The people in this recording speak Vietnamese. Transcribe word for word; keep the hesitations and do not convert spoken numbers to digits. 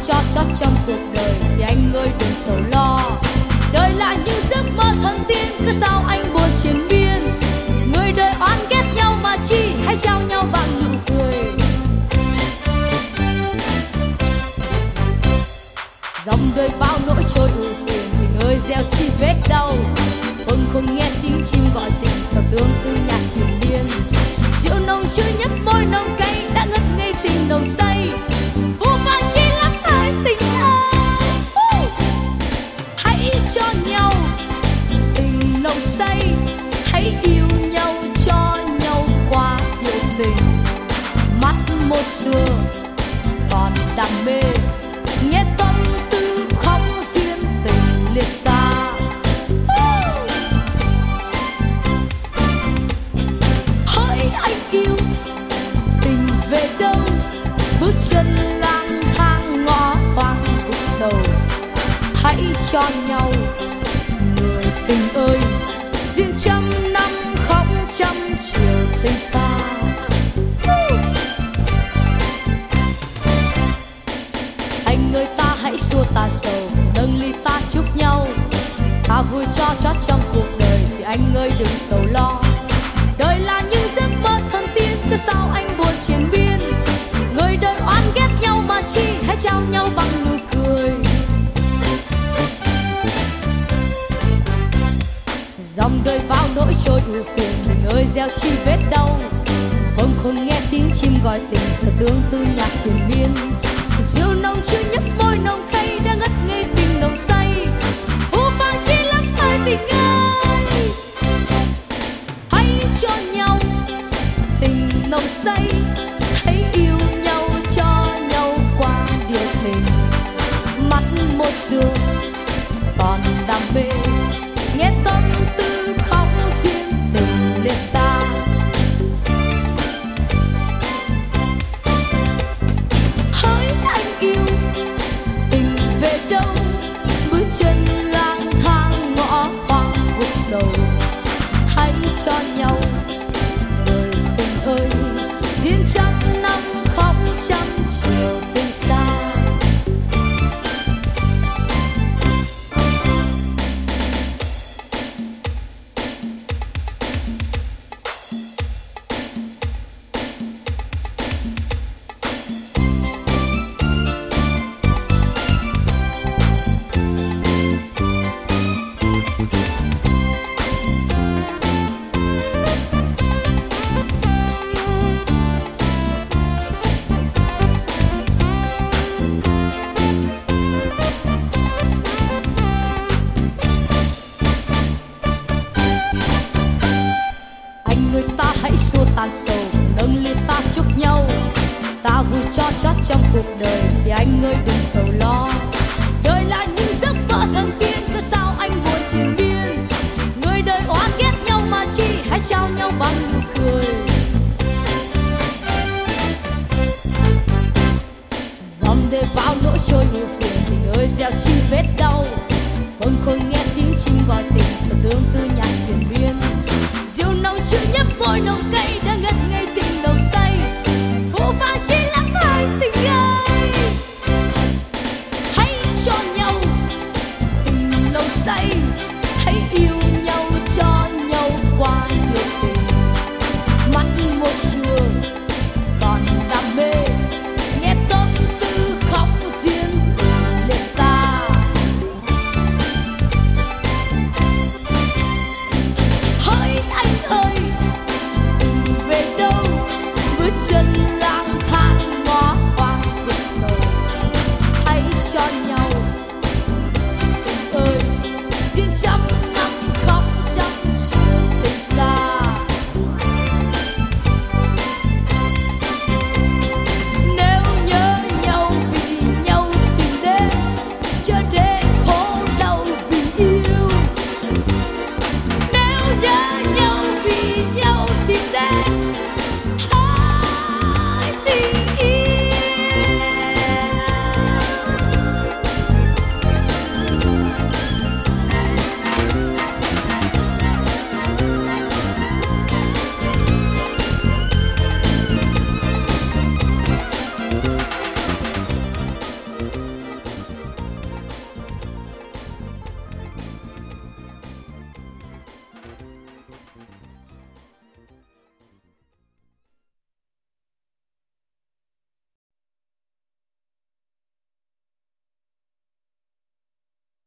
cho chót trong cuộc đời thì anh ơi đừng sầu lo. Đời là những giấc mơ thần tiên, cứ sao anh buồn triền miên. Người đời oán ghét nhau mà chi, hãy trao nhau bằng nụ cười. Dòng đời bao nỗi trôi ưu phiền, tình ơi gieo chi vết đau. Vâng không nghe tiếng chim gọi tình, sao tương tư nhạc triền miên. Rượu nồng chưa nhấp môi nồng cay, đã ngất ngây tình nồng say. Vô vàn chi lắm thời tình ơi, hãy cho nhau tình nồng say, hãy yêu nhau cho nhau qua điều tình. Mắt một xưa còn đam mê, nghe tâm tư khóc duyên tình liệt xa. Hỡi anh yêu tình về đâu, bước chân lang thang ngõ hoang cuộc sầu. Hãy cho nhau người tình ơi, duyên trăm năm khóc trăm chiều tình xa. Anh ơi ta hãy xua tà sầu, nâng ly ta chúc nhau. Ta vui cho chót trong cuộc đời thì anh ơi đừng sầu lo. Đời là những giấc mơ thần tiên, cứ sao anh buồn triền miên. Người đời oán ghét nhau mà chi, hãy trao nhau bằng nụ cười. Dòng đời bao nỗi trôi ưu phiền, mình ơi gieo chi vết đau. Không không nghe tiếng chim gọi tình, sợ tương tư nhạc triền miên. Rượu nồng chưa nhấp môi nồng cay, đã ngất ngây tình nồng say. Vô vàn chi lắm thời tình ơi, hãy cho nhau tình nồng say, hãy yêu nhau cho nhau qua điều tình. Mắt một xưa còn đam mê, nghe tâm tư khóc duyên tình liệt xa. Hỡi anh yêu tình về đâu, bước chân lang thang ngõ hoang cuộc sầu. Hãy cho nhau người tình ơi, duyên trăm năm khóc trăm chiều tình xa. Người ta hãy xua tan sầu, nâng ly ta chúc nhau. Ta vui cho chót trong cuộc đời thì anh ơi đừng sầu lo. Đời là những giấc mơ thần tiên, cứ sao anh buồn triền miên. Người đời oán ghét nhau mà chi, hãy trao nhau bằng nụ cười. Dòng đời bao nỗi trôi ưu phiền, tình ơi gieo chi vết đau. Không không nghe tiếng chim gọi tình, sợ tương tư nhạc triền miên. Rượu nồng chưa nhấp môi nồng cay, đã ngất ngây tình nồng say. Vô vàn chi lắm thời tình ơi, hãy cho nhau tình nồng say, hãy yêu nhau cho nhau qua điều tình. Mắt một xưa còn đam mê, nghe tâm tư khóc duyên tình liệt xa. Hỡi anh ơi tình về đâu, bước chân lang